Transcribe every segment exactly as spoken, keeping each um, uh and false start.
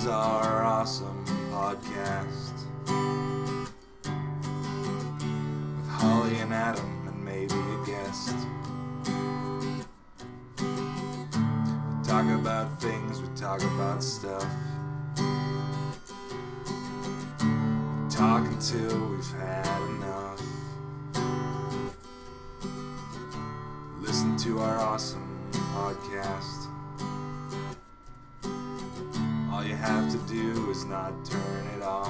our awesome podcast with Holly and Adam and maybe a guest. We talk about things, we talk about stuff. We talk until we've had enough. Listen to our awesome podcast. All you have to do is not turn it off.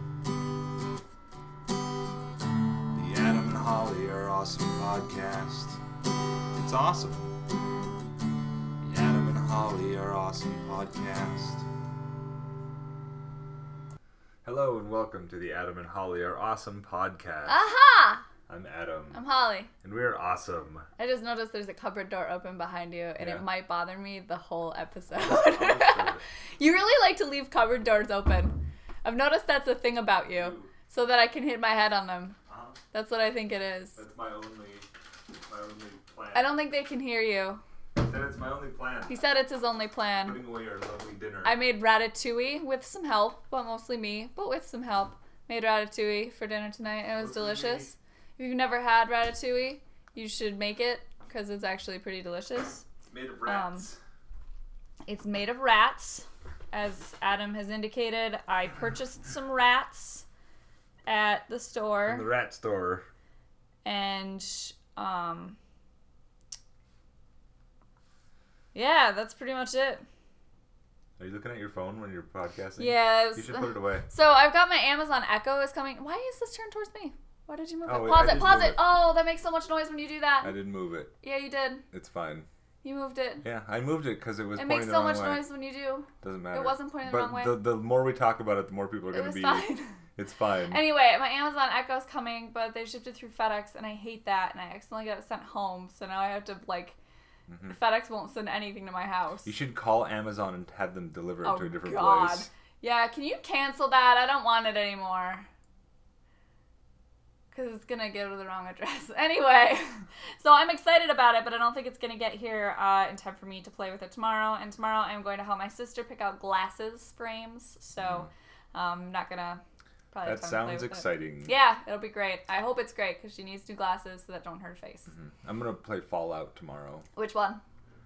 The Adam and Holly are awesome podcast. It's awesome. The Adam and Holly are awesome podcast. Hello and welcome to the Adam and Holly are awesome podcast. Aha! I'm Adam. I'm Holly. And we're awesome. I just noticed there's a cupboard door open behind you, and Yeah. it might bother me the whole episode. Oh, You really like to leave cupboard doors open. I've noticed that's a thing about you, Ooh. so that I can hit my head on them. Uh-huh. That's what I think it is. That's my only, my only plan. I don't think they can hear you. That it's my only plan. He said it's his only plan. Putting away our lovely dinner. I made ratatouille with some help, but mostly me, but with some help. Made ratatouille for dinner tonight, and it was Mostly delicious. If you've never had ratatouille, you should make it, because it's actually pretty delicious. Made of rats. It's made of rats. As Adam has indicated, I purchased some rats at the store. From the rat store. And, um... yeah, that's pretty much it. Are you looking at your phone when you're podcasting? Yes. You should put it away. So I've got my Amazon Echo is coming. Why is this turned towards me? Why did you move Oh, it? wait, Pause I it, did pause move it. it. Oh, that makes so much noise when you do that. I didn't move it. Yeah, you did. It's fine. You moved it. Yeah, I moved it because it was It pointing makes the so wrong much way. noise when you do. Doesn't matter. It wasn't pointing the but wrong way. the the more we talk about it, the more people are It going to was be. fine. It's fine. Anyway, my Amazon Echo's coming, but they shipped it through FedEx, and I hate that, and I accidentally got it sent home, so now I have to, like, Mm-hmm. FedEx won't send anything to my house. You should call Amazon and have them deliver it Oh, to a different God. place. Yeah, can you cancel that? I don't want it anymore. Because it's going to go to the wrong address. Anyway, so I'm excited about it, but I don't think it's going to get here uh, in time for me to play with it tomorrow. And tomorrow I'm going to help my sister pick out glasses frames, so um, I'm not going to probably have That time to play sounds with it. exciting. Yeah, it'll be great. I hope it's great, because she needs new glasses so that don't hurt her face. Mm-hmm. I'm going to play Fallout tomorrow. Which one?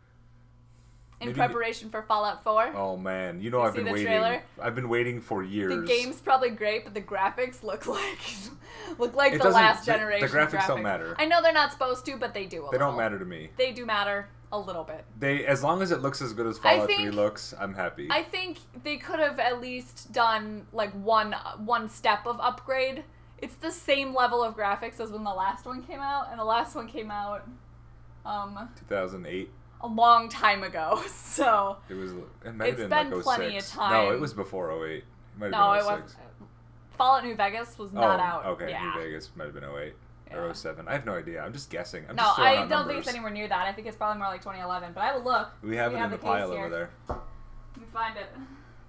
In Maybe- preparation for Fallout four? Oh man, you know You I've see been the waiting. trailer? I've been waiting for years. The game's probably great, but the graphics look like look like It the doesn't- last the- the generation. graphics don't matter. I know they're not supposed to, but they do. A They little. don't matter to me. They do matter a little bit. They as long as it looks as good as I Fallout think- three looks, I'm happy. I think they could have at least done like one one step of upgrade. It's the same level of graphics as when the last one came out, and the last one came out um, two thousand eight. a long time ago. So It was. It might It's have been, been like oh six. plenty of time. No, it was before oh eight. It might have no, been it oh wasn't. six. Fallout New Vegas was not oh, out. Okay, Yeah. New Vegas might have been oh eight or Yeah. oh seven. I have no idea. I'm just guessing. I'm No, just throwing I out don't numbers. think it's anywhere near that. I think it's probably more like twenty eleven. But I will look. We have We it have in the the case pile here. over there. Let me find it.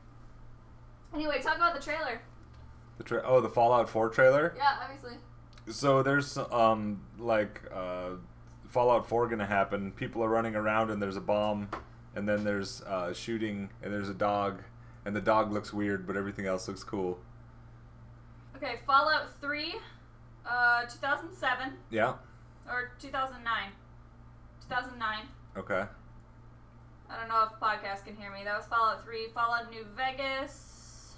Anyway, talk about the trailer. The tra- oh, the Fallout four trailer. Yeah, obviously. So there's um like uh, Fallout four gonna happen. People are running around and there's a bomb, and then there's uh, shooting and there's a dog, and the dog looks weird, but everything else looks cool. Okay, Fallout three, uh, two thousand seven, Yeah. or two thousand nine. two thousand nine. Okay. I don't know if podcast can hear me. That was Fallout three. Fallout New Vegas,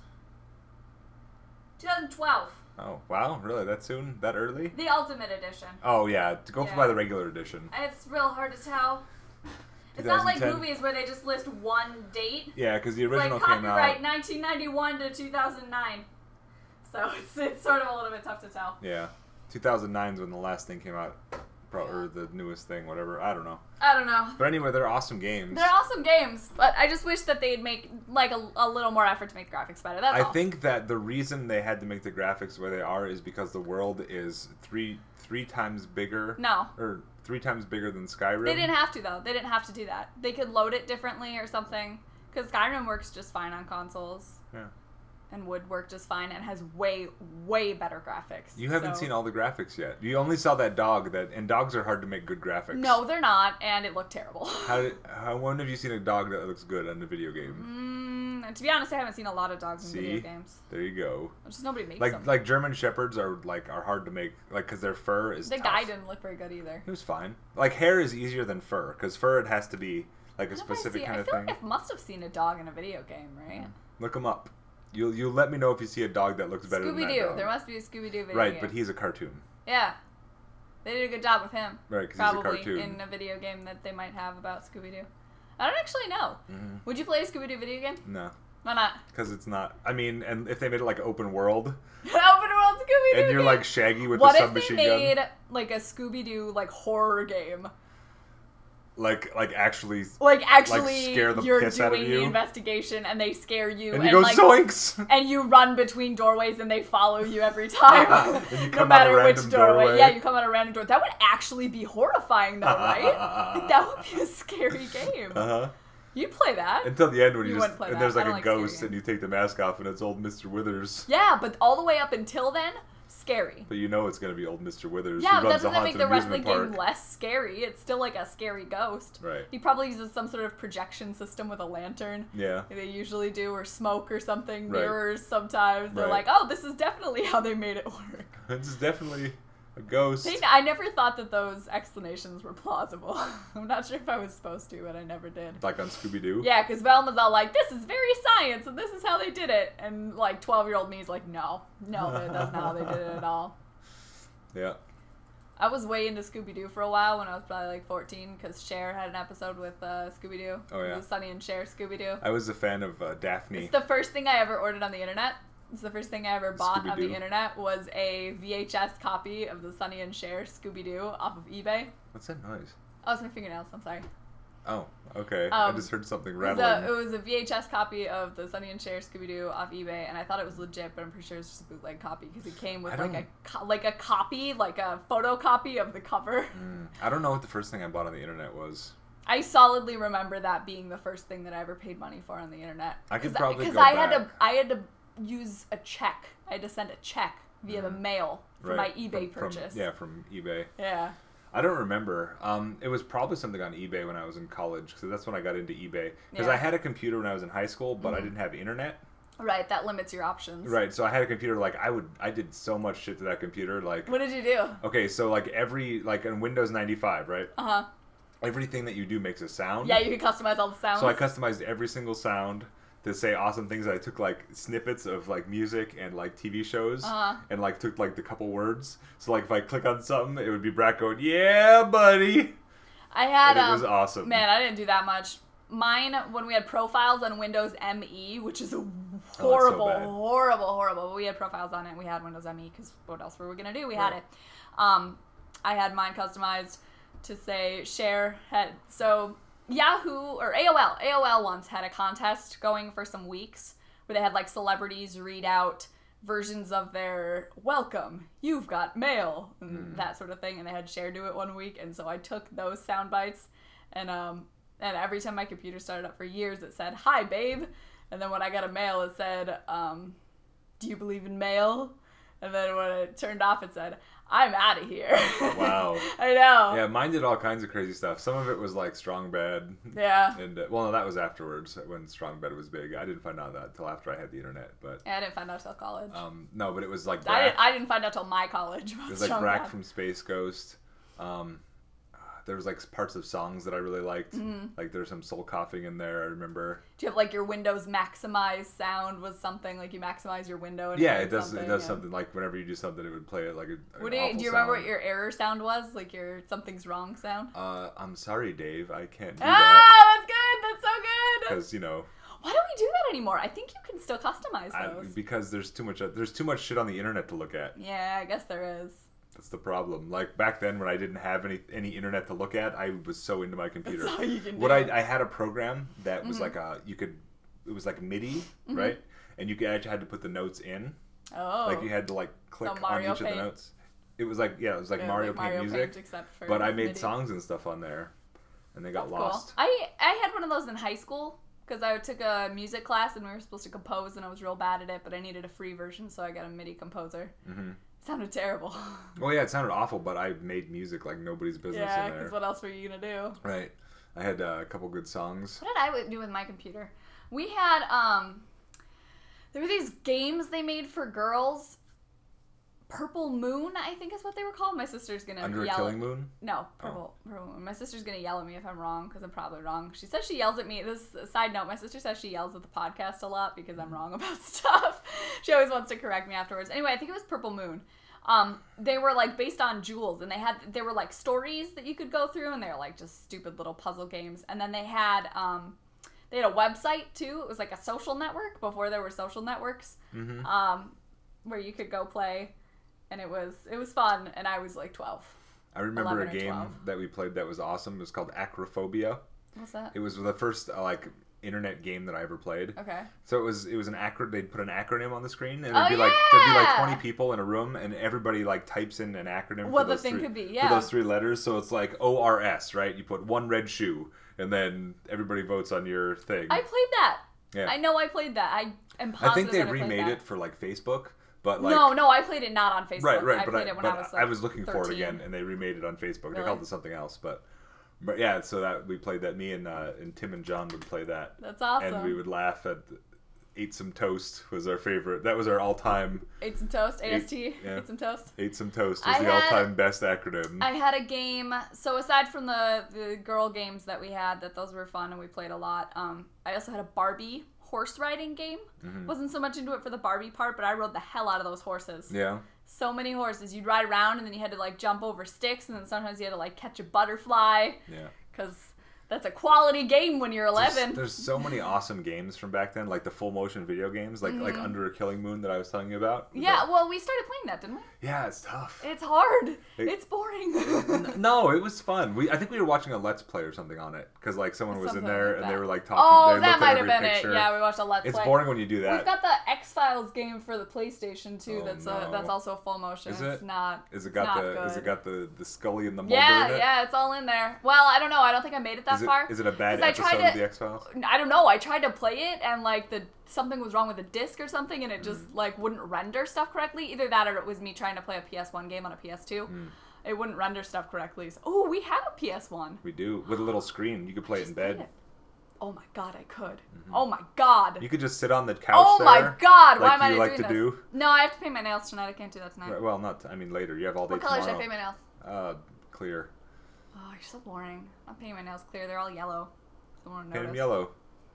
twenty twelve. Oh wow, really? That soon? That early? The Ultimate Edition. Oh yeah. To go Yeah. by the regular edition. It's real hard to tell. It's not like twenty ten. movies where they just list one date. Yeah, because the It's original like came copyright out. nineteen ninety-one to two thousand nine. So it's, it's sort of a little bit tough to tell. Yeah, two thousand nine is when the last thing came out, Pro- or the newest thing, whatever. I don't know. I don't know. But anyway, they're awesome games. They're awesome games, but I just wish that they'd make like a, a little more effort to make the graphics better. That's I all. think that the reason they had to make the graphics where they are is because the world is three three times bigger. No. Or three times bigger than Skyrim. They didn't have to though. They didn't have to do that. They could load it differently or something. Because Skyrim works just fine on consoles. Yeah. And would work just fine and has way, way better graphics. You haven't so. seen all the graphics yet. You only saw that dog, that, and dogs are hard to make good graphics. No, they're not, and it looked terrible. How, did, how when have you seen a dog that looks good on the video game? Mm, And to be honest, I haven't seen a lot of dogs in See? video games. There you go. Just nobody makes Like them. like German shepherds are like are hard to make, like because their fur is the tough. guy didn't look very good either. It was fine. Like hair is easier than fur because fur it has to be like a What if I specific see- kind I of feel thing. like I must have seen a dog in a video game, right? Look him up. You'll you'll let me know if you see a dog that looks better than Scooby that Doo. dog. There must be a Scooby Doo video Right, game. but he's a cartoon. Yeah. They did a good job with him. Right, because he's a Probably cartoon. in a video game that they might have about Scooby Doo. I don't actually know. Mm-hmm. Would you play a Scooby Doo video game? No, Why not? because it's not. I mean, and if they made it like open world, Open world Scooby Doo. and you're like Shaggy with what the if they submachine made gun, like a Scooby Doo like horror game? like like actually, Like actually, scare the you're piss out of doing you? the investigation and they scare you, and and, you go like, zoinks. and you run between doorways and they follow you every time, And you no come out a matter which random doorway. doorway. Yeah, you come out a random door. That would actually be horrifying, though, right? Like, that would be a scary game. Uh huh. You'd play that. Until the end when you, You just wouldn't play and that. there's I like don't a like scary ghost and games. you take the mask off and it's old Mister Withers. Yeah, but all the way up until then, scary. But you know it's gonna be old Mister Withers. Yeah, who but that runs a doesn't make haunted the rest of the amusement game park. less scary. It's still like a scary ghost. Right. He probably uses some sort of projection system with a lantern. Yeah. They usually do, or smoke or something. Right. Mirrors sometimes. They're Right. like, oh, this is definitely how they made it work. It's definitely a ghost. They, I never thought that those explanations were plausible. I'm not sure if I was supposed to, but I never did. Like on Scooby Doo. Yeah, because Velma's all like, this is very science, and this is how they did it. And, like, twelve-year-old me's like, no. No, that's not how they did it at all. Yeah. I was way into Scooby-Doo for a while when I was probably, like, fourteen, because Cher had an episode with uh, Scooby-Doo. Oh, yeah. It was Sonny and Cher Scooby-Doo. I was a fan of uh, Daphne. It's the first thing I ever ordered on the internet. It's the first thing I ever bought on Scooby-Doo. the internet was a V H S copy of the Sonny and Cher Scooby-Doo off of eBay. What's that noise? Oh, it's my fingernails. I'm sorry. Oh, okay. I Um, just heard something It was, rattling. a, it was a V H S copy of the Sonny and Cher Scooby-Doo off eBay, and I thought it was legit, but I'm pretty sure it's just a bootleg copy because it came with I like a don't- co- like a copy, like a photocopy of the cover. Mm, I don't know what the first thing I bought on the internet was. I solidly remember that being the first thing that I ever paid money for on the internet. I could Cause probably because go I had to back. I had to use a check. I had to send a check via the mail for Right. my eBay From- from- purchase. yeah, from eBay. Yeah. I don't remember. Um, it was probably something on eBay when I was in college, because that's when I got into eBay. Because Yeah. I had a computer when I was in high school, but I Mhm. didn't have internet. Right. That limits your options. Right, so I had a computer. Like I would, I did so much shit to that computer. Like, What did you do? okay, so like every like in Windows ninety-five, right? Uh huh. Everything that you do makes a sound. Yeah, you can customize all the sounds. So I customized every single sound to say awesome things. I took like snippets of like music and like T V shows, Uh-huh. and like took like the couple words. So like if I click on something, it would be Brad going, "Yeah, buddy," I had and it um, was awesome. Man, I didn't do that much. Mine, when we had profiles on Windows M E, which is a horrible, bad. horrible, horrible. But we had profiles on it. And we had Windows M E because what else were we gonna do? We had Right. it. Um, I had mine customized to say share head. So Yahoo or A O L, A O L once had a contest going for some weeks where they had like celebrities read out versions of their welcome, you've got mail, and that sort of thing, and they had Cher do it one week, and so I took those sound bites, and um, and every time my computer started up for years, it said, "Hi, babe," and then when I got a mail, it said, um, "Do you believe in mail?" And then when it turned off, it said, "I'm out of here." Wow. I know. Yeah, mine did all kinds of crazy stuff. Some of it was like Strong Bad, Yeah. and uh, well, no, that was afterwards when Strong Bad was big. I didn't find out that until after I had the internet, but I didn't find out till college. um, no, but it was like I Brack. didn't. I didn't find out till my college. It was like Brack from Space Ghost. Um, there was like parts of songs that I really liked. Mm-hmm. Like there's some soul coughing in there. I remember. Do you have like your Windows maximize sound was something like you maximize your window? And Yeah, played it does. Something, It does and- something like whenever you do something, it would play it like a. An What do you, awful do you remember sound. what your error sound was? Like your something's wrong sound? Uh, I'm sorry, Dave. I can't do that Ah, that's good. That's so good. because you know. Why don't we do that anymore? I think you can still customize I, those. because there's too much. There's too much shit on the internet to look at. Yeah, I guess there is. That's the problem. Like back then when I didn't have any any internet to look at, I was so into my computer. That's all you can What do. I I had a program that was Mm-hmm. like a you could it was like MIDI, right? And you could actually had to put the notes in. Oh. Like you had to like click on Mario each of Paint. the notes. It was like yeah, it was like Yeah, Mario like Paint Mario music. Paint, except for But I made MIDI. songs and stuff on there, and they got That's lost. Cool. I I had one of those in high school because I took a music class and we were supposed to compose and I was real bad at it, but I needed a free version, so I got a MIDI composer. Mm-hmm. It sounded terrible. Well, yeah, it sounded awful, but I made music like nobody's business Yeah, in there. because what else were you gonna do? Right. I had uh, a couple good songs. What did I do with my computer? We had um There were these games they made for girls. Purple Moon, I think is what they were called. My sister's gonna Under yell a Killing at... Moon? No, Purple, oh. Purple Moon. My sister's gonna yell at me if I'm wrong, because I'm probably wrong. She says she yells at me. This side note, my sister says she yells at the podcast a lot because I'm wrong about stuff. She always wants to correct me afterwards. Anyway, I think it was Purple Moon. Um, they were like based on jewels, and they had they were like stories that you could go through, and they were like just stupid little puzzle games. And then they had um, they had a website too. It was like a social network before there were social networks, Mm-hmm. um, where you could go play. And it was it was fun, and I was like twelve. I remember a eleven or game twelve. that we played that was awesome. It was called Acrophobia. What's that? It was the first uh, like internet game that I ever played. Okay. So it was it was an acro. They'd put an acronym on the screen, and Oh, it'd be like there'd be like yeah! twenty people in a room, and everybody like types in an acronym. What for the those thing three, could be, For yeah. those three letters, so it's like O R S, right? You put one red shoe, and then everybody votes on your thing. I played that. Yeah. I know I played that. I am positive I think they that I played remade that. it for like Facebook, but like no, no, I played it not on Facebook. right, right. I but played I, it when but I was I like was looking for it thirteen. again, and they remade it on Facebook. They Really? called it something else, but but yeah. So that we played that. Me and uh, and Tim and John would play that. That's awesome. And we would laugh at Ate Some Toast was our favorite. That was our all-time Ate Some Toast, A S T, Ate- yeah. Ate Some Toast. Ate Some Toast was I the had- all-time best acronym. I had a game, so aside from the, the girl games that we had, that those were fun and we played a lot, um, I also had a Barbie horse riding game. Mhm. Wasn't so much into it for the Barbie part, but I rode the hell out of those horses. Yeah. So many horses. You'd ride around and then you had to like jump over sticks, and then sometimes you had to like catch a butterfly, Yeah. because that's a quality game when you're There's, eleven. there's so many awesome games from back then, like the full motion video games, like like Mhm. Under a Killing Moon that I was telling you about. Yeah, But- well, we started playing that, didn't we? yeah, it's tough. It's hard. It- it's boring. N- no, it was fun. We I think we were watching a Let's Play or something on it because like someone was in Something there like and that. they were like talking. Oh, they that looked might at have every been picture. it. Yeah, we watched a Let's It's Play. boring when you do that. We've got the X-Files game for the PlayStation too. Oh, that's no. a, that's also full motion. Is It's it? not. Is it it's got not the is good. it got the the Scully and the Mulder Yeah, in it? yeah, it's all in there. Well, I don't know. I don't think I made it that Is it, far. is it a bad 'Cause I tried episode of to- the X Files? I don't know. I tried to play it and like the something was wrong with the disc or something, and it just Mm. like wouldn't render stuff correctly. Either that or it was me trying to play a P S one game on a P S two. Mm. It wouldn't render stuff correctly. So, oh, we have a P S one. We do with a little screen. You could play it in Just played bed. it. Oh my god, I could. Mhm. Oh my god. You could just sit on the couch Oh there. my god, why like am I you not like doing to this? do. No, I have to paint my nails tonight. I can't do that tonight. Right, well, not. I mean, later. You have all day What color should I tomorrow. paint my nails? Uh, clear. Oh, you're so boring. I'm painting my nails clear. They're all yellow. Someone Paint them notice. yellow.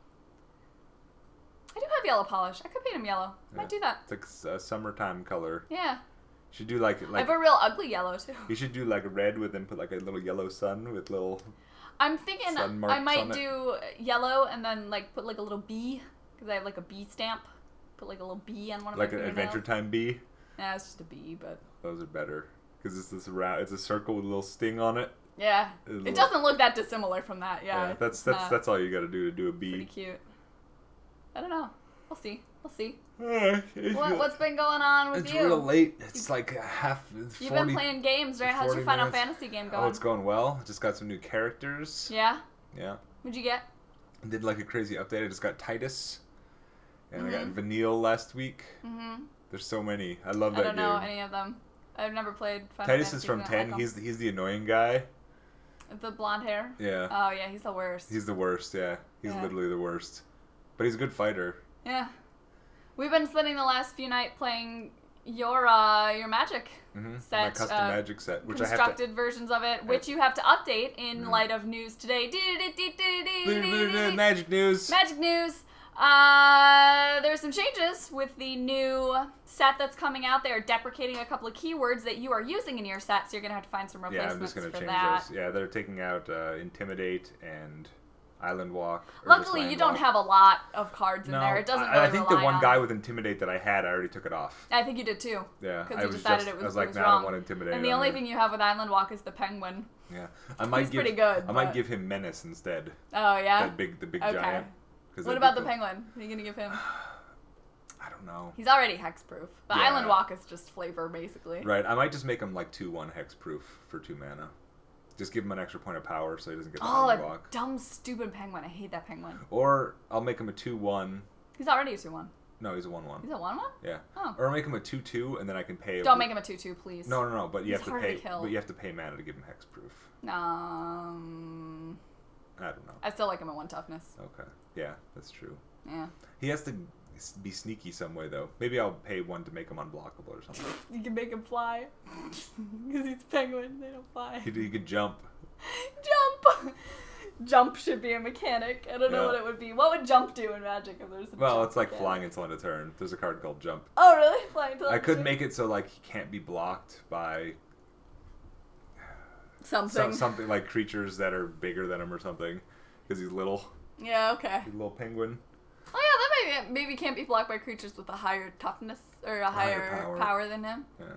I do have yellow polish. I could paint them yellow. Yeah. Might do that. It's like s- a summertime color. Yeah. You should do like I like have a real ugly yellow too. you should do like red with then put like a little yellow sun with little. I'm thinking Sun I marks might on it. do yellow and then like put like a little bee because I have like a bee stamp. Put like a little bee on one of Like my an fingernails. Adventure Time bee. Yeah, it's just a bee, but Those are better because it's this round. It's a circle with a little sting on it. yeah, It's a it little- doesn't look that dissimilar from that. Yeah, it's that's that's not that's all you got to do to do a pretty bee. cute. I don't know. We'll see. We'll see. Uh, it's What, real- what's been going on with it's you? real late. It's like a half. It's You've forty, been playing games, right? How's your forty Final minutes. Fantasy game going? Oh, it's going well. Just got some new characters. Yeah. Yeah. What'd you get? Did like a crazy update. I just got Titus, and I got Mhm. Vanille last week. Mm-hmm. There's so many. I love I that don't game. know any of them. I've never played Final Titus Fantasy. is from I don't ten. like he's the, he's the annoying guy. him. The blonde hair. Yeah. Oh yeah, he's the worst. He's the worst. Yeah. He's Yeah. literally the worst. But he's a good fighter. Yeah. We've been spending the last few nights playing your uh your Magic Mm-hmm. My set, custom uh, magic set, which I have to. constructed versions of it, which you have to update in Mhm. light of news today. Magic news. Magic news. Uh, there's some changes with the new set that's coming out. They're deprecating a couple of keywords that you are using in your set, so you're gonna have to find some Yeah, replacements I'm just gonna for change that. those. Yeah, they're taking out uh, intimidate and island walk. or just Luckily, land you don't walk. have a lot of cards in No, there. It doesn't I, really I think the rely one on- guy with intimidate that I had, I already took it off. I think you did too. Yeah, 'Cause I you was decided just. it was- I was it like, was nah, I don't wrong. want intimidate. And the on only there. thing you have with Island Walk is the penguin. Yeah, I might He's give. pretty good, I might but- give him menace instead. Oh yeah. That big, the big Okay. giant. 'Cause What that'd about be the cool. penguin? Are you gonna give him? I don't know. He's already hexproof. The Yeah. Island Walk is just flavor, basically. Right, I might just make him like two one hex proof for two mana. Just give him an extra point of power so he doesn't get the Oh, island a walk. dumb, stupid penguin. I hate that penguin. Or I'll make him a two one. He's already a two one. No, he's a one one. He's a one one? Yeah. Oh. Or I'll make him a two two, and then I can pay. Don't make him a two two, please. No, no, no. But you He's have to hard to pay. kill. But you have to pay mana to give him hex proof. Um, I don't know. I still like him at one toughness. Okay. Yeah, that's true. Yeah. He has to. s- be sneaky some way though. Maybe I'll pay one to make him unblockable or something. You can make him fly. Because he's penguin, they don't fly. He, he could jump. Jump! Jump should be a mechanic. I don't know Yeah. what it would be. What would jump do in Magic if there's a Well, jump it's like mechanic? flying until end of turn. There's a card called Jump. Oh, really? Flying till I end of could turn? make it so like he can't be blocked by something. some, something like creatures that are bigger than him or something, because he's little. Yeah, okay. He's a little penguin. Oh yeah, that maybe maybe can't be blocked by creatures with a higher toughness or a higher, Higher power. power. than him. Yeah.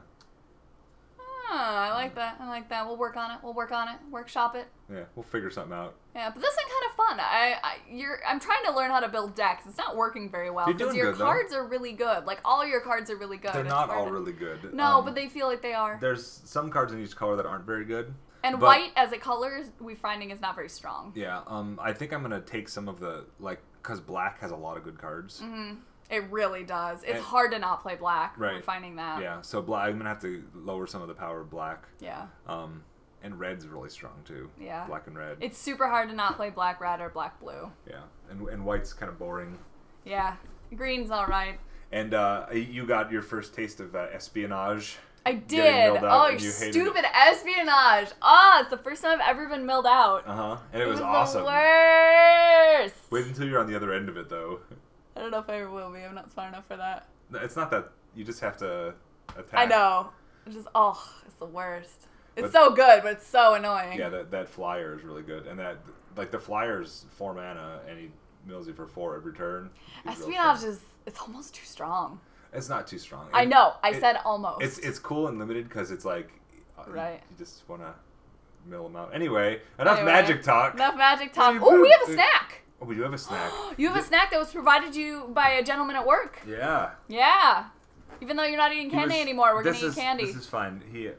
Oh, I like that. I like that. We'll work on it. We'll work on it. Workshop it. Yeah, we'll figure something out. Yeah, but this is kind of fun. I, I you're I'm trying to learn how to build decks. It's not working very well You're because doing your good, though. cards are really good. Like all your cards are really good. They're It's not hard all to- really good. No, Um, but they feel like they are. There's some cards in each color that aren't very good. And but- white as a color, we finding is not very strong. Yeah, um, I think I'm gonna take some of the like, cause black has a lot of good cards. Mm-hmm. It really does. It's And- hard to not play black. We're Right. finding that. Yeah, so black. I'm gonna have to lower some of the power of black. Yeah. Um, and red's really strong too. Yeah. Black and red. It's super hard to not play black red or black blue. Yeah, and and white's kind of boring. Yeah. Green's all right. And uh, you got your first taste of uh, espionage. I Getting did. milled out Oh, and you you hated stupid espionage. Ah, it's the first time I've ever been milled out. Uh huh. And it, It was, was awesome. the worst. Wait until you're on the other end of it, though. I don't know if I ever will be. I'm not smart enough for that. It's not that you just have to attack. I know. It's just, oh, it's the worst. It's But- so good, but it's so annoying. Yeah, that that flyer is really good, and that like the flyer's four mana, and he mills you for four every turn. He's real Espionage strong. is, it's almost too strong. It's not too strong. I It- know. I it- said almost. It's it's cool and limited because it's like uh, you- Right. You, just want to mill them out. Anyway, enough Anyway, magic talk. Enough magic talk. you Oh, we have a poop. snack. Oh, we do have a snack. You have a snack that was provided you by a gentleman at work. Yeah. Yeah. Even though you're not eating He candy was- anymore, we're this gonna eat is- candy. This is fine. He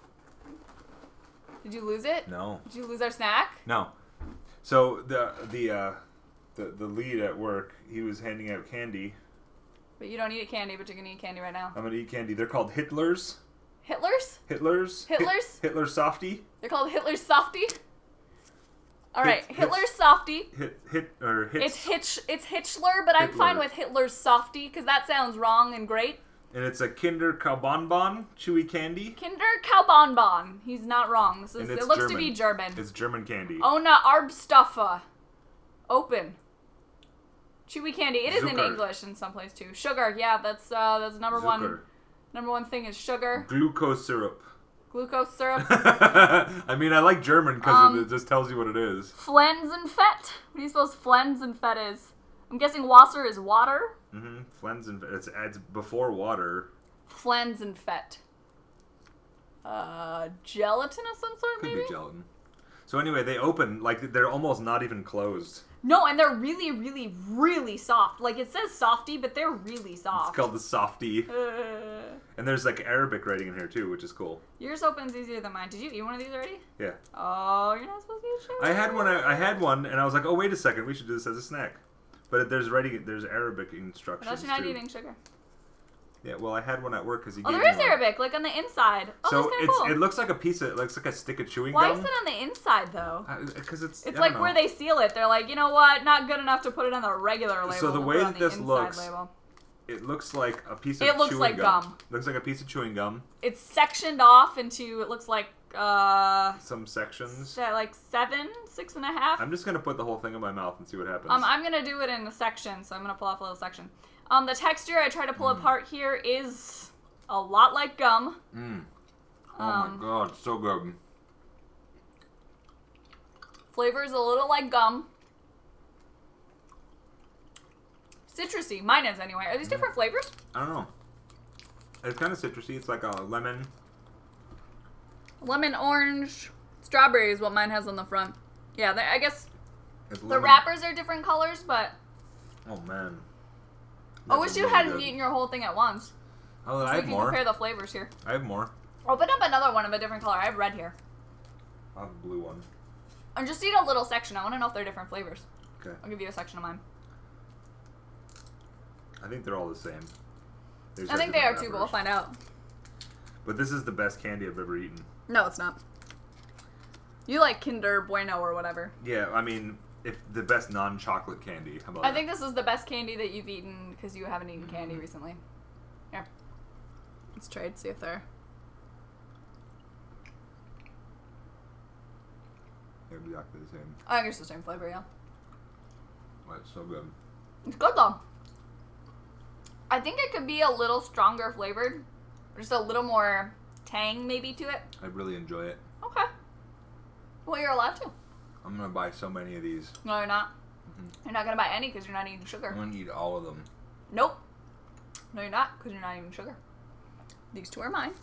Did you lose it? no Did you lose our snack? no. So the the uh, the the lead at work, he was handing out candy. But you don't eat candy, but you're gonna eat candy right now. I'm gonna eat candy. They're called Hitlers. Hitler's? Hitlers. Hit- Hitlers? Hitler softy. They're called Hitler's Softy. All right, Hit- Hitler's hits- Softy. Hit hit or hits. It's Hitch. It's Hitchler, but I'm Hitler. fine with Hitler's Softy because that sounds wrong and great. And it's a Kinder Kaubonbon chewy candy. Kinder Kaubonbon. He's not wrong. This is. And It it's looks to German. be German. It's German candy. Ona Arbstoffe. Open. Chewy candy. It is in Zucker. English in some place too. Sugar. Yeah, that's uh, that's number one. Zucker. Number one thing is sugar. Glucose syrup. Glucose syrup. I mean, I like German because Um, it just tells you what it is. Flensenfett. What do you suppose Flensenfett is? I'm guessing Wasser is water. Mm-hmm. Flens and it's it's before water. Flensenfett. Uh, gelatin of some sort, Could maybe? be gelatin. So anyway, they open like they're almost not even closed. No, and they're really, really, really soft. Like, it says softy, but they're really soft. It's called the softy. Uh, And there's like Arabic writing in here too, which is cool. yours opens easier than mine. Did you eat one of these already? Yeah. Oh, you're not supposed to eat sugar. I had one. I, I had one, and I was like, "Oh, wait a second, we should do this as a snack." But there's writing. There's Arabic I instructions thought you're not too. eating sugar. Yeah. Well, I had one at work because he Oh, gave there me is one. Arabic, like on the inside. Oh, so that's kind of it's cool. it looks like a piece of it looks like a stick of chewing Why gum. is it on the inside, though? Because it's It's I like don't where know. they seal it. They're like, you know what? Not good enough to put it on the regular label. So the We'll way put it on that the this inside looks- label. It looks like a piece of It looks chewing like gum. gum. Looks like a piece of chewing gum. It's sectioned off into, it looks like, uh, Some sections. se- like seven, six and a half. I'm just gonna put the whole thing in my mouth and see what happens. Um, I'm gonna do it in a section, so I'm gonna pull off a little section. Um, the texture I try to pull Mm. apart here is a lot like gum. Mm. Oh Um, my god, so good. Flavor is a little like gum. Citrusy. Mine is anyway. Are these different flavors? I don't know. It's kind of citrusy. It's like a lemon. Lemon, orange, strawberry is what mine has on the front. Yeah, they- I guess It's the lemon. wrappers are different colors, but Oh man. I That's wish you really hadn't good. eaten your whole thing at once. Oh, So I we have can more. compare the flavors here. I have more. Open up another one of a different color. I have red here. I have a blue one. And just eat a little section. I want to know if they're different flavors. Okay. I'll give you a section of mine. I think they're all the same. They just I have think they are different too, but we'll wrappers. find out. But this is the best candy I've ever eaten. No, it's not. You like Kinder Bueno or whatever. Yeah, I mean, if the best non-chocolate candy. How about I that? think this is the best candy that you've eaten because you haven't eaten candy recently. Here. Let's try it, see if they're... They're exactly the same. I think it's the same flavor, yeah. Oh, it's so good. It's good though. I think it could be a little stronger flavored. Just a little more tang maybe to it. I really enjoy it. Okay. Well, you're allowed to. I'm gonna buy so many of these. No, you're not. Mm-hmm. You're not going to buy any because you're not eating I'm sugar. gonna eat all of them. Nope. No, you're not because you're not eating sugar. These two are mine.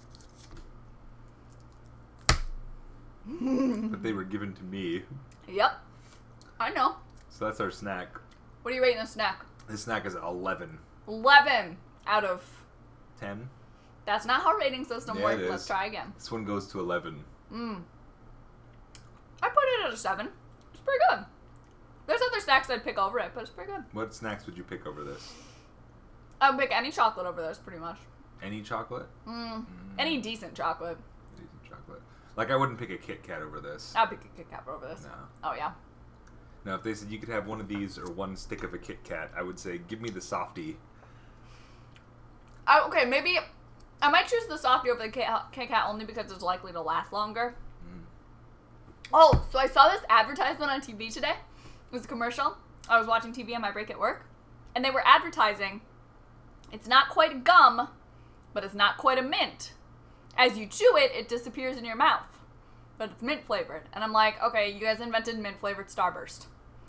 But they were given to me. Yep. I know. So that's our snack. What are you rating this snack? This snack is eleven. eleven out of... ten? That's not how rating system Yeah, works. it Let's is. try again. This one goes to eleven. Mm. I put it at a seven. It's pretty good. There's other snacks I'd pick over it, but it's pretty good. What snacks would you pick over this? I would pick any chocolate over this, pretty much. Any chocolate? Mm. Any decent chocolate. Decent chocolate. Like I wouldn't pick a Kit Kat over this. I'd pick a Kit Kat over this. No. Oh, yeah. Now, if they said you could have one of these or one stick of a Kit Kat, I would say, give me the softie. I, okay, maybe... I might choose the softie over the Kit Kit Kat only because it's likely to last longer. Mm. Oh, so I saw this advertisement on T V today. It was a commercial. I was watching T V on my break at work. And they were advertising, it's not quite a gum, but it's not quite a mint. As you chew it, it disappears in your mouth. But it's mint flavored. And I'm like, okay, you guys invented mint flavored Starburst.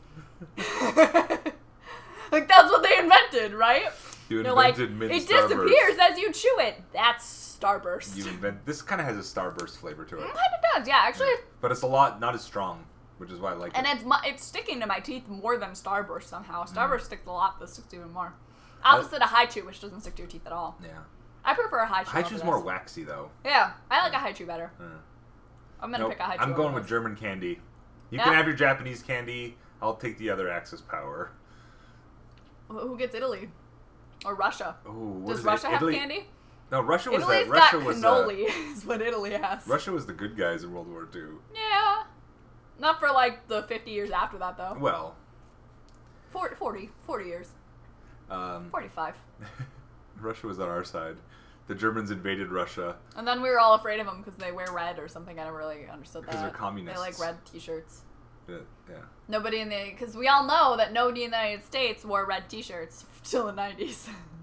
Like, that's what they invented, right? You They're like, invented mint it Starburst. disappears as you chew it. That's Starburst. You invent. This kind of has a Starburst flavor to it. It kind of does, yeah, actually. But it's a lot, not as strong, which is why I like And it. it's mu- it's sticking to my teeth more than Starburst somehow. Mm. Starburst sticks a lot, this sticks even more. Opposite of High Chew, which doesn't stick to your teeth at all. Yeah. I prefer a High Chew. High over Chew's this. more waxy, though. Yeah, I like a High Chew better. Uh, I'm gonna nope, pick a High Chew. I'm over going with this. German candy. You Yeah? can have your Japanese candy. I'll take the other Axis power. Wh- Who gets Italy? Or Russia? Ooh, what Does is Russia it? have Italy? candy? No, Russia was Italy's the Russia got was uh, cannoli, is what Italy has. Russia was the good guys in World War Two. Yeah. Not for like the fifty years after that, though. Well, forty, forty, forty years. um, forty-five. Russia was on our side. The Germans invaded Russia. And then we were all afraid of them because they wear red or something. I never really understood that. Because they're communists. They like red t-shirts. Yeah. yeah. Nobody in the... Because we all know that nobody in the United States wore red t-shirts till the nineties.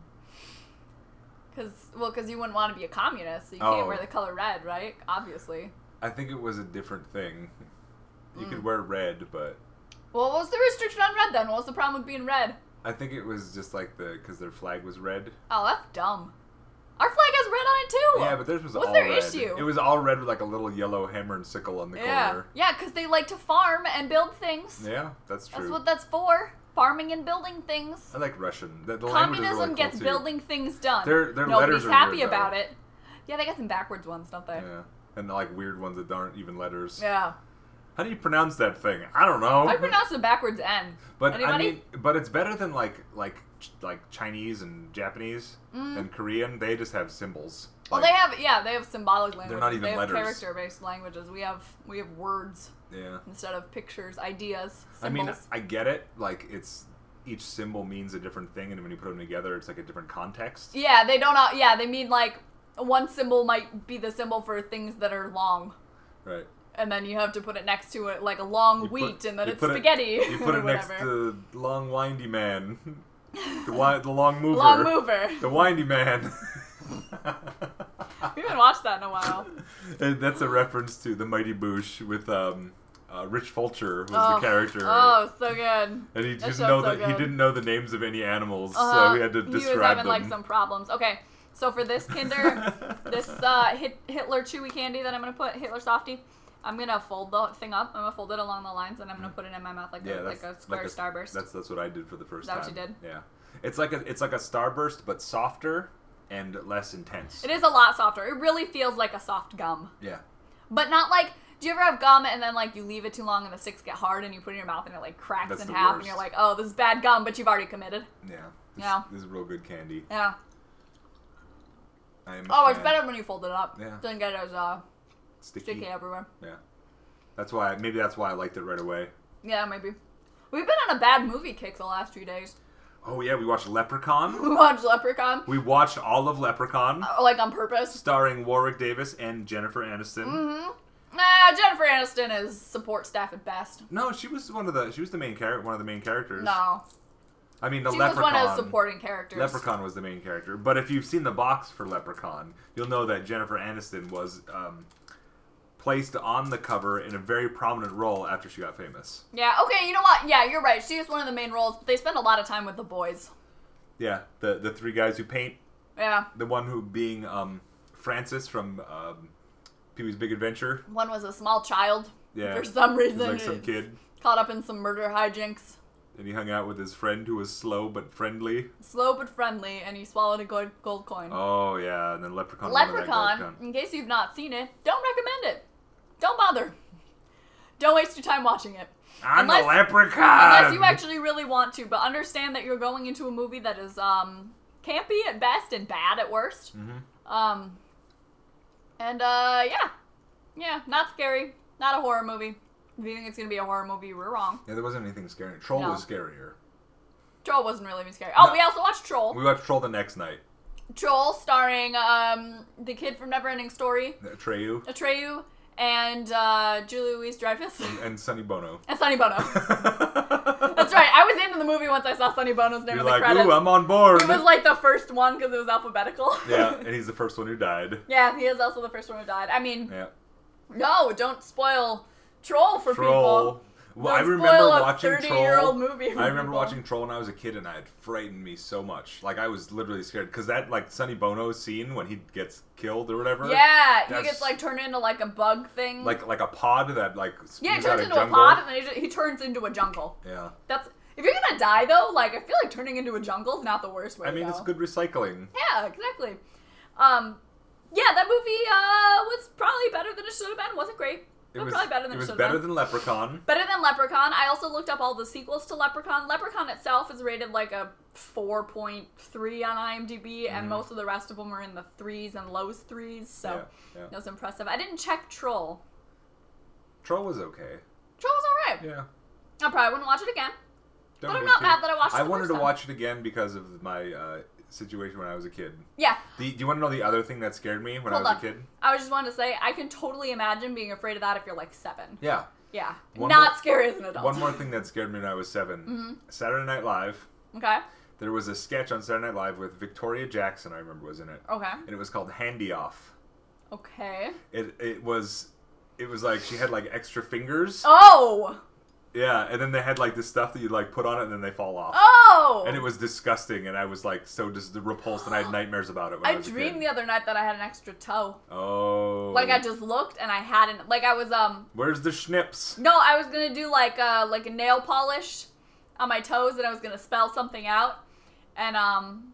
Because, well, because you wouldn't want to be a communist, so you can't Oh. wear the color red, right? Obviously. I think it was a different thing. You Mm. could wear red, but Well, what was the restriction on red then? What was the problem with being red? I think it was just like the because their flag was red. Oh, that's dumb. Our flag has red on it too. Yeah, but theirs was What's all their red. issue? It was all red with like a little yellow hammer and sickle on the yeah, corner. yeah, because they like to farm and build things. Yeah, that's true. That's what that's for. Farming and building things. I like Russian. The, the language is Communism really cool, gets too. building things done. Their- their Nobody's letters are happy weird, about though. it. Yeah, they got some backwards ones, don't they? Yeah, and like weird ones that aren't even letters. Yeah. How do you pronounce that thing? I don't know. I pronounce the backwards N. But Anybody? I mean, but it's better than like like ch- like Chinese and Japanese Mm. and Korean. They just have symbols. Well, Like, they have, yeah, they have symbolic languages. not even they have letters. character-based languages. We have, we have words Yeah. instead of pictures, ideas, I symbols. mean, I get it. Like it's each symbol means a different thing, and when you put them together, it's like a different context. yeah, they don't. all- Yeah, they mean like one symbol might be the symbol for things that are long, Right. and then you have to put it next to it like a long You put- wheat, and then you it's put it- spaghetti. You put or it next whatever. to the long windy man, the wi- the long mover, long mover. the windy man. We haven't watched that in a while. And that's a reference to the Mighty Boosh with um, uh, Rich Fulcher was oh. the character. Oh, so good. And he That didn't show's know so that he good. didn't know the names of any animals, Uh-huh. so he had to He describe was having them. like some problems. Okay, so for this Kinder, this uh, Hit- Hitler Chewy candy that I'm gonna put Hitler Softie, I'm gonna fold the thing up. I'm gonna fold it along the lines, and I'm gonna put it in my mouth like yeah, a like that's a square like a, starburst. That's that's what I did for the first Is that time. what you did? Yeah, it's like a it's like a starburst, but softer and less intense. It is a lot softer. It really feels like a soft gum, Yeah. but not like. Do you ever have gum and then like you leave it too long and the sticks get hard and you put it in your mouth and it like cracks That's in the half and worst. you're like, oh, this is bad gum, but you've already committed. Yeah. This, Yeah. This is real good candy. Yeah. I am a Oh, it's fan. better when you fold it up. Yeah. Doesn't get as uh, Sticky. sticky everywhere. Yeah. That's why maybe that's why I liked it right away. Yeah, maybe. We've been on a bad movie kick the last few days. Oh yeah, we watched Leprechaun. We watched Leprechaun. We watched all of Leprechaun. Uh, like on purpose. Starring Warwick Davis and Jennifer Aniston. Mm-hmm. Nah, Jennifer Aniston is support staff at best. No, she was one of the. She was the main character. One of the main characters. No. I mean, the she Leprechaun. was one of the supporting characters. Leprechaun was the main character. But if you've seen the box for Leprechaun, you'll know that Jennifer Aniston was um, placed on the cover in a very prominent role after she got famous. Yeah, okay, you know what? Yeah, you're right. She was one of the main roles, but they spent a lot of time with the boys. Yeah, the the three guys who paint. Yeah. The one who being um, Francis from um, Pee-wee's Big Adventure. One was a small child. Yeah. For some reason. He was like some kid. Caught up in some murder hijinks. And he hung out with his friend who was slow but friendly. Slow but friendly, and he swallowed a gold, gold coin. Oh, yeah, and then Leprechaun. Leprechaun, in case you've not seen it, don't recommend it. Don't bother. Don't waste your time watching it. I'm unless, the Leprechaun! Unless you actually really want to, but understand that you're going into a movie that is um, campy at best and bad at worst. Mm-hmm. Um, and, uh, yeah. Yeah, not scary. Not a horror movie. If you think it's going to be a horror movie, we're wrong. Yeah, there wasn't anything scary. Troll No. was scarier. Troll wasn't really scary. Oh, No. we also watched Troll. We watched Troll the next night. Troll, starring um, the kid from Neverending Story, Atreyu. Atreyu, and uh, Julie Louis-Dreyfus. And, and Sonny Bono. And Sonny Bono. That's right. I was into the movie once I saw Sonny Bono's name You're in the like, credits. ooh, I'm on board. It was like the first one because it was alphabetical. Yeah, and he's the first one who died. Yeah, he is also the first one who died. I mean, Yeah. no, don't spoil Troll for Troll. people. Well, I Don't remember spoil a watching thirty-year-old Troll. movie for I remember people. watching Troll when I was a kid, and it frightened me so much. Like I was literally scared because that like Sonny Bono scene when he gets killed or whatever. Yeah, he That's- gets like turned into like a bug thing. Like like a pod that like yeah, he spews out turns a into a jungle. pod and then he, just, he turns into a jungle. Yeah. That's if you're gonna die though. Like I feel like turning into a jungle is not the worst way. I mean, to go. it's good recycling. Yeah, exactly. Um, yeah, that movie uh was probably better than it should have been. Wasn't great. It But was probably better than it it, was should have better been. than Leprechaun. Better than Leprechaun. I also looked up all the sequels to Leprechaun. Leprechaun itself is rated like a four point three on IMDb, mm-hmm. and most of the rest of them are in the threes and lows threes, so Yeah, yeah. that was impressive. I didn't check Troll. Troll was okay. Troll was alright. Yeah. I probably wouldn't watch it again. Don't But I'm need not to. mad that I watched it I the wanted first to time. watch it again because of my uh, situation when I was a kid. Yeah. The, do you want to know the other thing that scared me when Hold I was on. a kid? I was just wanting to say, I can totally imagine being afraid of that if you're like seven. Yeah. Yeah. One Not more- scary as an adult. One more thing that scared me when I was seven. Mm-hmm. Saturday Night Live. Okay. There was a sketch on Saturday Night Live with Victoria Jackson, I remember, was in it. Okay. And it was called Handy Off. Okay. It it was it was like she had like extra fingers. Oh! Yeah, and then they had like this stuff that you like put on it and then they fall off. Oh! And it was disgusting, and I was like so just repulsed, and I had nightmares about it when I, I was a dreamed kid. the other night that I had an extra toe. Oh. Like I just looked and I hadn't. Like I was um. Where's the schnips? No, I was gonna do like uh like a nail polish on my toes, and I was gonna spell something out, and um.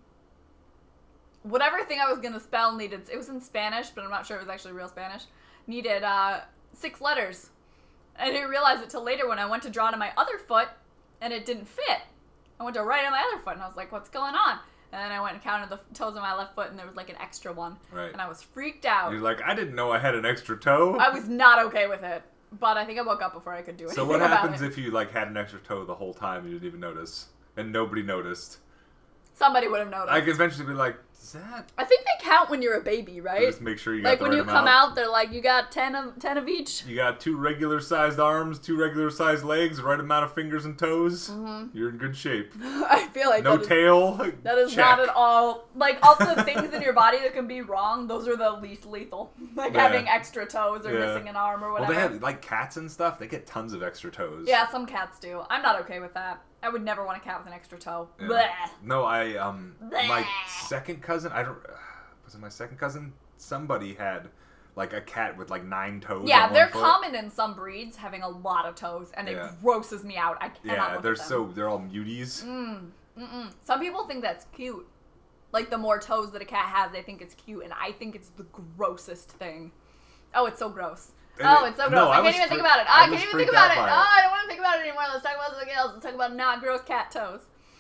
Whatever thing I was gonna spell needed. It was in Spanish, but I'm not sure it was actually real Spanish. Needed uh six letters. I didn't realize it till later when I went to draw it on my other foot, and it didn't fit. I went to write it on my other foot, and I was like, what's going on? And then I went and counted the toes on my left foot, and there was like an extra one. Right. And I was freaked out. You're like, I didn't know I had an extra toe. I was not okay with it. But I think I woke up before I could do anything So what about happens it. if you like had an extra toe the whole time and you didn't even notice, and nobody noticed? Somebody would have noticed. I could eventually be like, is that? I think they count when you're a baby, right? Just make sure you got Like the when right you amount. come out, they're like, you got ten of ten of each. You got two regular sized arms, two regular sized legs, right amount of fingers and toes. Mm-hmm. You're in good shape. I feel like No that is, tail. that is Check. not at all like all the things in your body that can be wrong. Those are the least lethal. Like Yeah. having extra toes or Yeah. missing an arm or Well, whatever. they have like cats and stuff. They get tons of extra toes. Yeah, some cats do. I'm not okay with that. I would never want a cat with an extra toe. Yeah. Blech. No, I um Bleh. my second cousin. I don't. Was it my second cousin? Somebody had like a cat with like nine toes. Yeah, on one they're foot. common in some breeds, having a lot of toes, and it Yeah. grosses me out. I cannot Yeah, look they're at them. so they're all muties. Mm, mm-mm. Some people think that's cute. Like, the more toes that a cat has, they think it's cute, and I think it's the grossest thing. Oh, it's so gross. And oh, it- it's so no, gross. I I, can't was even fre- think about it. I I, was can't even think freaked about out it. by Oh, it. I don't want to think about it anymore. Let's talk about something else. Let's talk about not gross cat toes.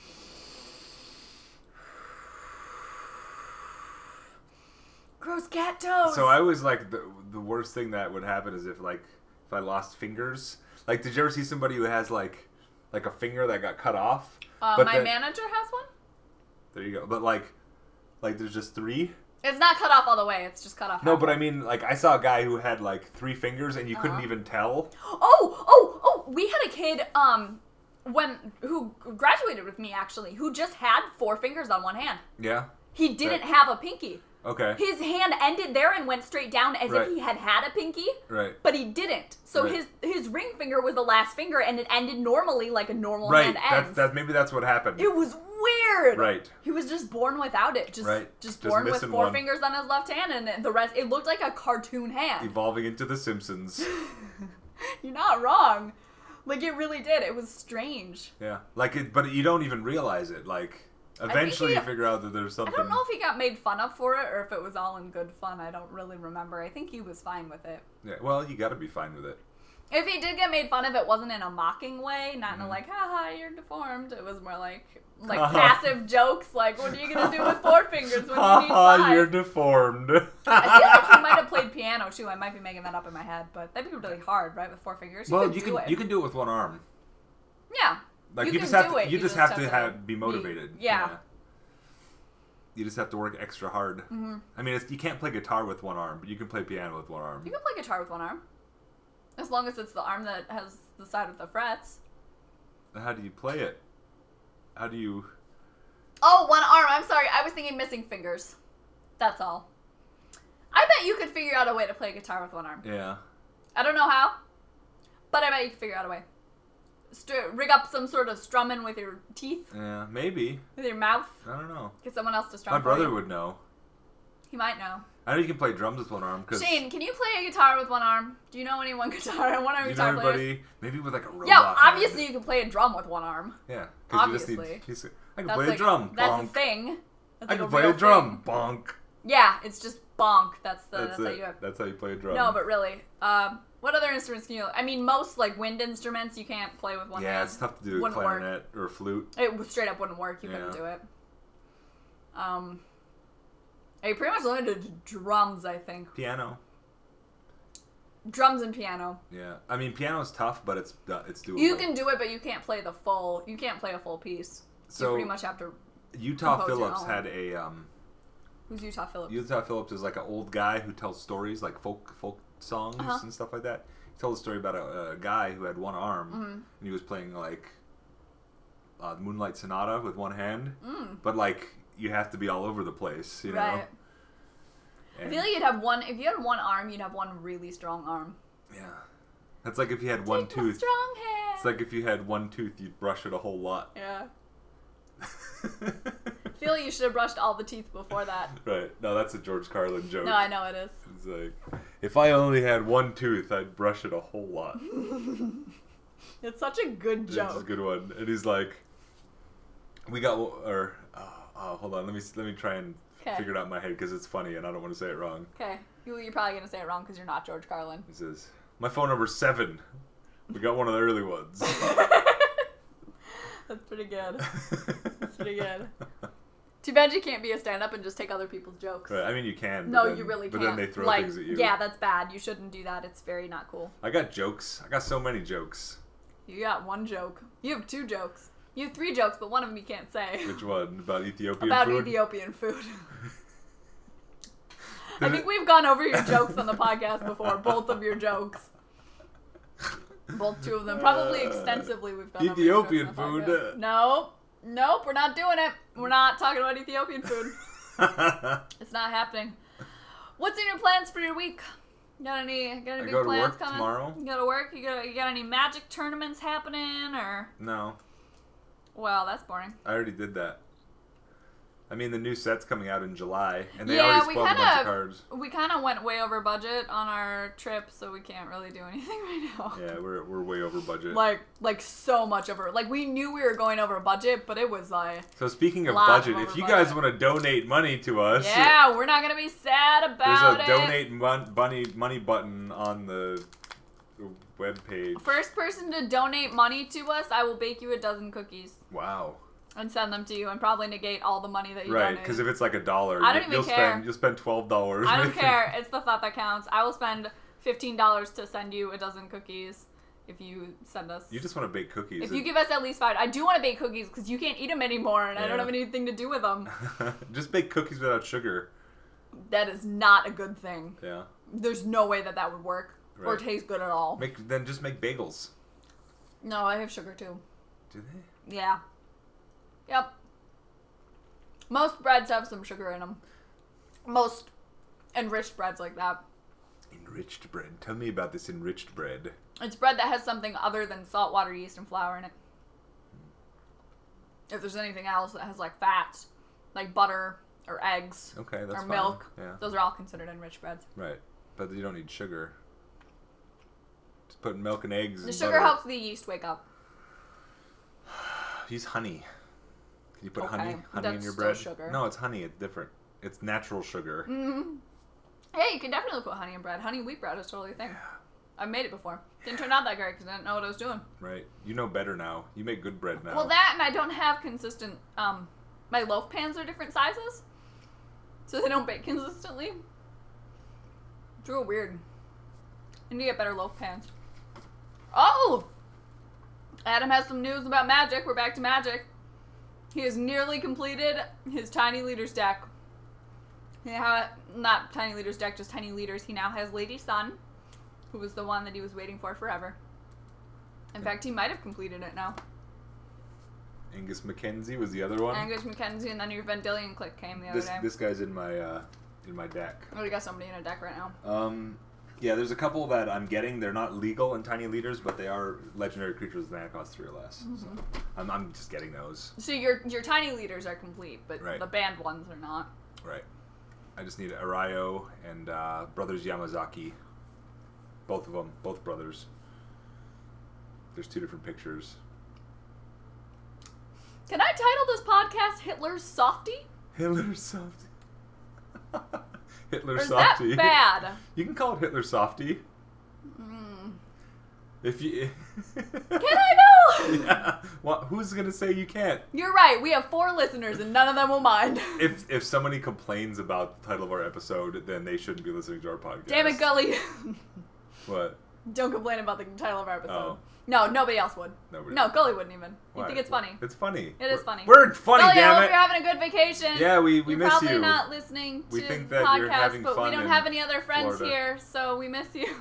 Gross cat toes. So I was like the the worst thing that would happen is if like if I lost fingers. Like, did you ever see somebody who has like like a finger that got cut off. Uh, but my then, manager has one. There you go. But like, like there's just three. It's not cut off all the way. It's just cut off. No, halfway. but I mean, like I saw a guy who had like three fingers and you Uh-huh. couldn't even tell. Oh, oh, oh! We had a kid um when who graduated with me actually who just had four fingers on one hand. Yeah. He didn't That- have a pinky. Okay. His hand ended there and went straight down as Right. if he had had a pinky, Right. but he didn't. So Right. his his ring finger was the last finger, and it ended normally like a normal Right. hand That's ends. that. Maybe that's what happened. It was weird. Right. He was just born without it. Just Right. just Just born with missing four one. fingers on his left hand, and the rest. It looked like a cartoon hand. Evolving into the Simpsons. You're not wrong. Like it really did. It was strange. Yeah. Like it, but you don't even realize it. Like eventually he- you figure out that there's I something. don't know if he got made fun of for it or if it was all in good fun. I don't really remember. I think he was fine with it. Yeah. Well, you got to be fine with it. If he did get made fun of, it wasn't in a mocking way, not in Mm-hmm. a like, haha, you're deformed. It was more like like Haha. passive jokes, like, what are you gonna do with four fingers when you need Haha, five? you're deformed. I feel like he might have played piano too. I might be making that up in my head, but that'd be really hard, right, with four fingers. You well, could you do can it. you can do it with one arm. Yeah. Like You you, can just have do to it, you, you just just have to have to have be be- motivated. yeah. You just have to work extra hard. Mm-hmm. I mean, it's, you can't play guitar with one arm, but you can play piano with one arm. You can play guitar with one arm. As long as it's the arm that has the side with the frets. How do you play it? How do you? Oh, one arm. I'm sorry. I was thinking missing fingers. That's all. I bet you could figure out a way to play guitar with one arm. Yeah. I don't know how, but I bet you could figure out a way. St- rig up some sort of strumming with your teeth, Yeah. Maybe. with your mouth. I don't know. Get someone else to strum My for brother you. would know. He might know. I know you can play drums with one arm. Cause Shane, can you play a guitar with one arm? Do you know anyone guitar? One arm you know guitar players? anybody? Maybe with like a robot. Yeah, hand. obviously you can play a drum with one arm. Yeah. 'cause you just Obviously. need- you say, I can That's play like, a drum. That's Bonk. a thing. That's I like can a play real a drum. thing. Bonk. Yeah, it's just bonk. That's the. That's, That's, how it. you do it. That's how you play a drum. No, but really, um, what other instruments can you? I mean, most like wind instruments you can't play with one yeah, hand. it's tough to do a Wouldn't work. clarinet or a flute. It w- straight up wouldn't work. You couldn't Yeah. do it. Um, I pretty much limited to drums. I think Piano. drums and piano. Yeah. I mean, piano's tough, but it's uh, it's doable. You can do it, but you can't play the full. You can't play a full piece. So you So pretty much have to. Utah compose your Phillips own. had a um. Who's Utah Phillips? Utah Phillips is like an old guy who tells stories, like folk folk songs Uh-huh. and stuff like that. He told a story about a, a guy who had one arm Mm-hmm. and he was playing like uh, Moonlight Sonata with one hand, Mm. but like you have to be all over the place, you know. Right. I And, feel like you'd have one. If you had one arm, you'd have one really strong arm. yeah, that's like if you had one Take my tooth. strong hand. It's like if you had one tooth, you'd brush it a whole lot. Yeah. I feel like you should have brushed all the teeth before that. Right. No, that's a George Carlin joke. No, I know it is. It's like, if I only had one tooth, I'd brush it a whole lot. It's such a good It's a joke. good one. And he's like, we got, or, oh, oh, hold on, let me let me try and 'Kay. figure it out in my head because it's funny and I don't want to say it wrong. Okay, you, you're probably gonna say it wrong because you're not George Carlin. He says, my phone number's seven. We got one of the early ones. That's pretty good. That's pretty good. Too bad you can't be a stand-up and just take other people's jokes. Right, I mean, you can. But No, then, you really but can't. then they throw like, things at you. Yeah, that's bad. You shouldn't do that. It's very not cool. I got jokes. I got so many jokes. You got one joke. You have two jokes. You have three jokes, but one of them you can't say. Which one? About Ethiopian About food? Ethiopian food. I think we've gone over your jokes on the podcast before. Both of your jokes. Both two of them. Probably extensively we've gone Ethiopian over your jokes on the food. podcast. Nope. Nope, we're not doing it. We're not talking about Ethiopian food. It's not happening. What's in your plans for your week? You got any got any I big go to plans work coming? tomorrow. You go to work? You got you got any magic tournaments happening or No, well, that's boring. I already did that. I mean, the new set's coming out in July, and they Yeah, already we spoiled a bunch of kinda- cards. We kind of went way over budget on our trip, so we can't really do anything right now. Yeah, we're we're way over budget. Like, like so much over. Like, we knew we were going over budget, but it was like, So speaking of Lot budget, over if you budget. guys want to donate money to us, yeah, we're not gonna be sad there's about a it. donate mon- money money button on the, the web page. First person to donate money to us, I will bake you a dozen cookies Wow. and send them to you, and probably negate all the money that you Right, donate. because if it's like a dollar, I don't you- even you'll care. spend you'll spend twelve dollars. I don't care. It's the thought that counts. I will spend fifteen dollars to send you a dozen cookies. if you send us. You just want to bake cookies. If and... you give us at least five, I do want to bake cookies because you can't eat them anymore, and yeah. I don't have anything to do with them. Just bake cookies without sugar. That is not a good thing. Yeah. There's no way that that would work right. or taste good at all. Make then just make bagels. No, I have sugar too. Do they? Yeah. Yep. Most breads have some sugar in them. Most enriched breads like that. Enriched bread. Tell me about this enriched bread. It's bread that has something other than salt, water, yeast, and flour in it. If there's anything else that has like fats, like butter or eggs okay, that's or fine. milk, yeah. those are all considered enriched breads. Right. But you don't need sugar. Just put milk and eggs The and sugar butter. helps the yeast wake up. Use honey. Can you put Okay, honey honey that's in your still bread? sugar. No, it's honey. It's different. It's natural sugar. Mm-hmm. Yeah, you can definitely put honey in bread. Honey wheat bread is totally a thing. I've made it before. Didn't turn out that great because I didn't know what I was doing. Right. You know better now. You make good bread now. Well, that and I don't have consistent, um, my loaf pans are different sizes. So they don't bake consistently. It's real weird. I need to get better loaf pans. Oh! Adam has some news about magic. We're back to magic. He has nearly completed his Tiny Leaders deck. Yeah, not Tiny Leaders deck, just Tiny Leaders. He now has Lady Sun, who was the one that he was waiting for forever. In fact, he might have completed it now. Angus Mackenzie was the other one. Angus Mackenzie, and then your Vendilion click came the other This day. this guy's in my uh, in my deck. Oh, we got somebody in a deck right now. Um, yeah, there's a couple that I'm getting. They're not legal in Tiny Leaders, but they are legendary creatures with mana cost three or less. Mm-hmm. So I'm I'm just getting those. So your your Tiny Leaders are complete, but Right. the banned ones are not. Right. I just need Arayo and uh, Brothers Yamazaki. Both of them, both brothers. There's two different pictures. Can I title this podcast Hitler's Softie? Hitler Softie. Hitler Or is Softie. that bad? You can call it Hitler Softie. Mm. If you. Can I know? Yeah. Well, who's gonna say you can't? You're right. We have four listeners, and none of them will mind. If if somebody complains about the title of our episode, then they shouldn't be listening to our podcast. Damn it, Gully. What? Don't complain about the title of our episode. Oh. No, nobody else would. Nobody. No, Gully wouldn't even. You Why? think it's funny. It's funny. It is We're- funny. We're funny, Gully, I damn hope it. you're having a good vacation. Yeah, we, we you're miss probably you. not listening to We think the that podcast, you're having but fun we don't in have any other friends Florida. here, so we miss you.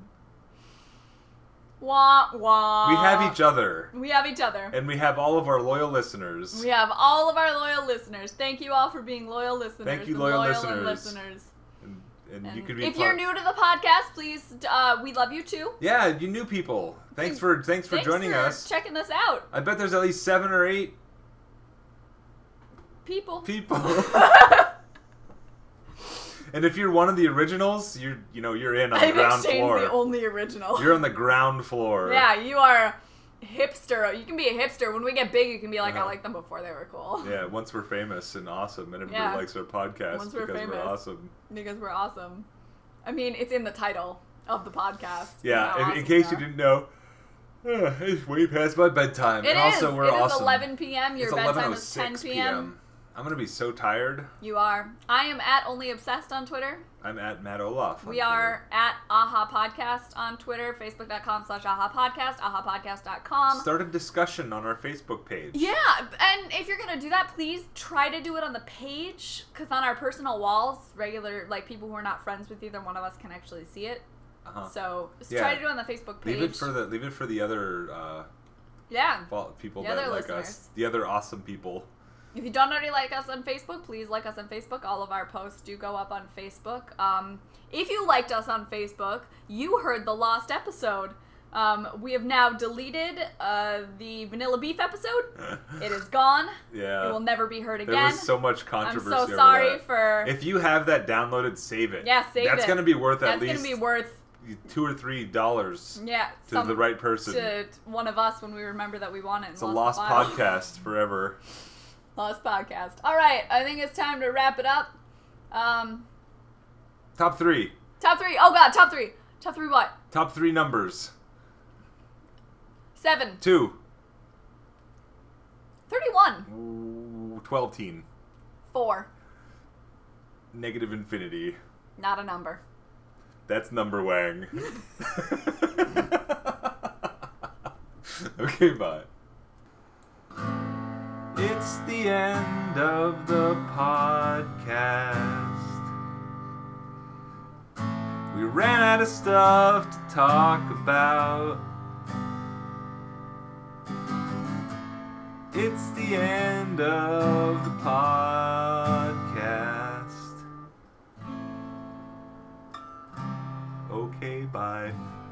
Wah, wah. We have each other. We have each other. And we have all of our loyal listeners. We have all of our loyal listeners. Thank you all for being loyal listeners. Thank you, and loyal and listeners. listeners. And, and, And you could be if part- you're new to the podcast, please, uh, we love you too. Yeah, you new people. Thanks for thanks for Thanks joining for us. checking this out, I bet there's at least seven or eight people. people. And if you're one of the originals, you're you know you're in on the I ground think Shane's floor. the only original. You're on the ground floor. Yeah, you are a hipster. You can be a hipster. When we get big, you can be like, Uh-huh. I liked them before they were cool. Yeah, once we're famous and awesome, and everybody Yeah. likes our podcast Once we're because famous. we're awesome. Because we're awesome. I mean, it's in the title of the podcast. Yeah, how in, awesome in case we you are. didn't know, uh, it's way past my bedtime. It and is. also, we're It is awesome. eleven p.m. Your it's bedtime is ten eleven oh six p.m. I'm gonna be so tired. You are. I am at Only Obsessed on Twitter. I'm at Matt Olaf. on We Twitter. are at Aha Podcast on Twitter, facebook.com slash Aha Podcast, aha podcast dot com. Start a discussion on our Facebook page. Yeah, and if you're gonna do that, please try to do it on the page, because on our personal walls, regular, like, people who are not friends with either one of us can actually see it. Uh-huh. So just Yeah. try to do it on the Facebook page. Leave it for the leave it for the other uh, Yeah. fol- people The that other like us. listeners. The other awesome people. If you don't already like us on Facebook, please like us on Facebook. All of our posts do go up on Facebook. Um, if you liked us on Facebook, you heard the lost episode. Um, we have now deleted uh, the Vanilla Beef episode. It is gone. Yeah. It will never be heard There again. was so much I'm controversy so over sorry that. for... If you have that downloaded, save it. Yeah, save That's it. gonna be worth at That's least going to be worth... two or three dollars Yeah, to some, the right person. to one of us when we remember that we want it. And It's a lost lost the file. podcast forever. Lost podcast. All right, I think it's time to wrap it up. Um, Top three. top three. Oh god, top three. Top three what? Top three numbers. Seven. Two. Thirty-one. Ooh, twelve teen. Four. Negative infinity. Not a number. That's number wang. Okay, bye. It's the end of the podcast. We ran out of stuff to talk about. It's the end of the podcast. Okay, bye.